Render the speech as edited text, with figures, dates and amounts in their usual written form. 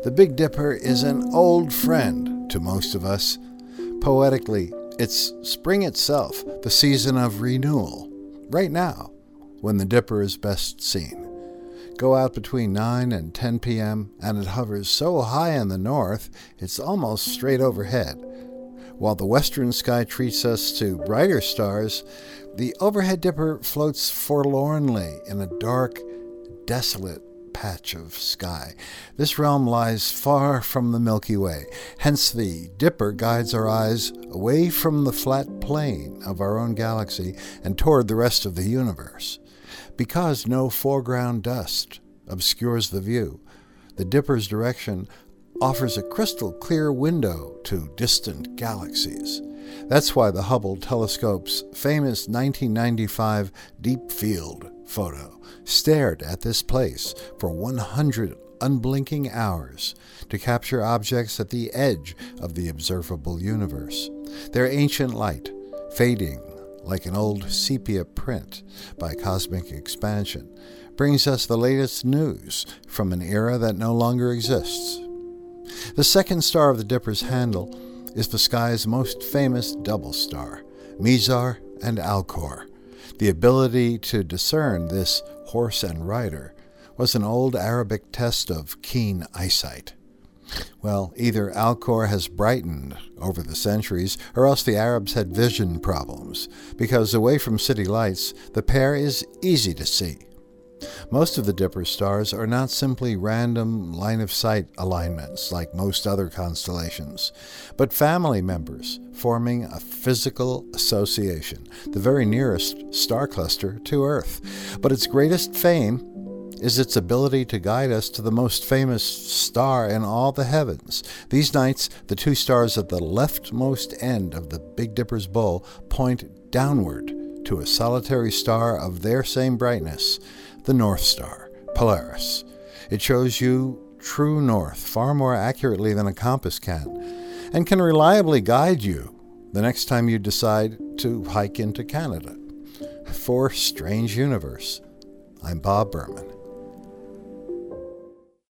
The Big Dipper is an old friend to most of us. Poetically, it's spring itself, the season of renewal. Right now, when the Dipper is best seen. Go out between 9 and 10 p.m. and it hovers so high in the north, it's almost straight overhead. While the western sky treats us to brighter stars, the overhead Dipper floats forlornly in a dark, desolate patch of sky. This realm lies far from the Milky Way. Hence the Dipper guides our eyes away from the flat plane of our own galaxy and toward the rest of the universe. Because no foreground dust obscures the view, the Dipper's direction offers a crystal clear window to distant galaxies. That's why the Hubble telescope's famous 1995 Deep Field photo stared at this place for 100 unblinking hours to capture objects at the edge of the observable universe. Their ancient light, fading like an old sepia print by cosmic expansion, brings us the latest news from an era that no longer exists. The second star of the Dipper's handle is the sky's most famous double star, Mizar and Alcor. The ability to discern this horse and rider was an old Arabic test of keen eyesight. Well, either Alcor has brightened over the centuries, or else the Arabs had vision problems, because away from city lights, the pair is easy to see. Most of the Dipper stars are not simply random line-of-sight alignments like most other constellations, but family members forming a physical association, the very nearest star cluster to Earth. But its greatest fame is its ability to guide us to the most famous star in all the heavens. These nights, the two stars at the leftmost end of the Big Dipper's bowl point downward to a solitary star of their same brightness, the North Star, Polaris. It shows you true north far more accurately than a compass can, and can reliably guide you the next time you decide to hike into Canada. For Strange Universe, I'm Bob Berman.